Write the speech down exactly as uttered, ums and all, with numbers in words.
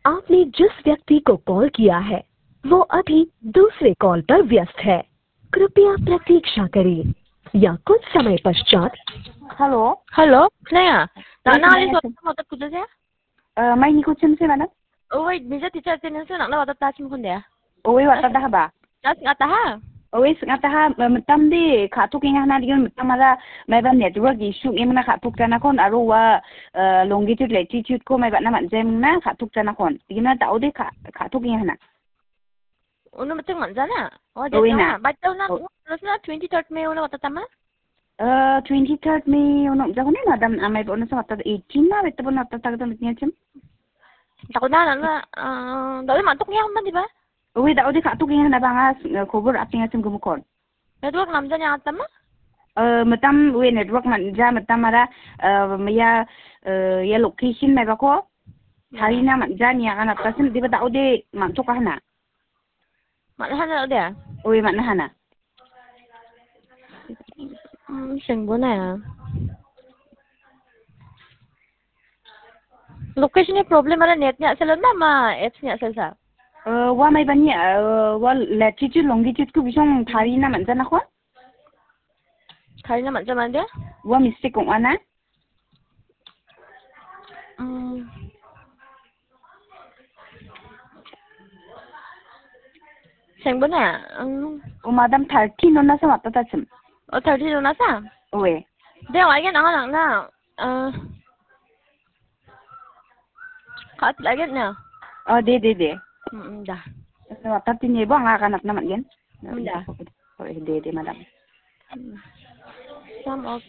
आपने जिस व्यक्ति को कॉल किया है वो अभी दूसरे कॉल पर व्यस्त है। कृपया प्रतीक्षा करें या कुछ समय पश्चात। Halo. Halo, Naya. Nak Yes, nak Naya. ni suatu mau tak kuda saya? Uh, may nikutin si mana? Oh, wait, bisa teacher tenin sa nak na wata touch mo kundi. Uwi wata dah ba? Tas ngata ha. Uwi ngata ha matam di khatuk inga na diyon matamara may ba network issue imna khatuk kana kon aro wa longitude latitude ko may ba naman jem na khatuk kana kon. Digina tao di khatuk inga na. Uno macam mana na? Oh, Uwi dia na. na. Baca na. Terus na twenty-third May uno wata tama? Uh, twenty-third May uno jago na madam amay ba uno sa wata eighteen na beto na wata tagad mitnya jem. Takut na na. Ah, dali mantok niya man di ba? Uwi tao di khatuk inga na ba nga khobor ating jem gumukon. Network namja niya tama? Uh, matam we network man ja matam mara uh, ya uh, ya location may ba ko hari na man ja niya kana tasin di ba tao di man to kana Malahan na dia. uwi man na hana Hmm, sengbo na ya. Location ni problem ada net niya sila na ma apps niya sila. uh, wa may ba niya uh, wa latitude longitude ko bisong hari na man ja na ko Kali na macam mana dia? wa mistake kong ana Hmm. Sengbo na ya. Hmm. o madam thirty no na sa mata ta sim Oh, thirty na sa? uwi Dia lagi na lang na. Ah. Kat lagi na. oh de de de Hmm, dah. sa mata tinye bo nga kanap naman yan Hmm, dah. de de madam Some of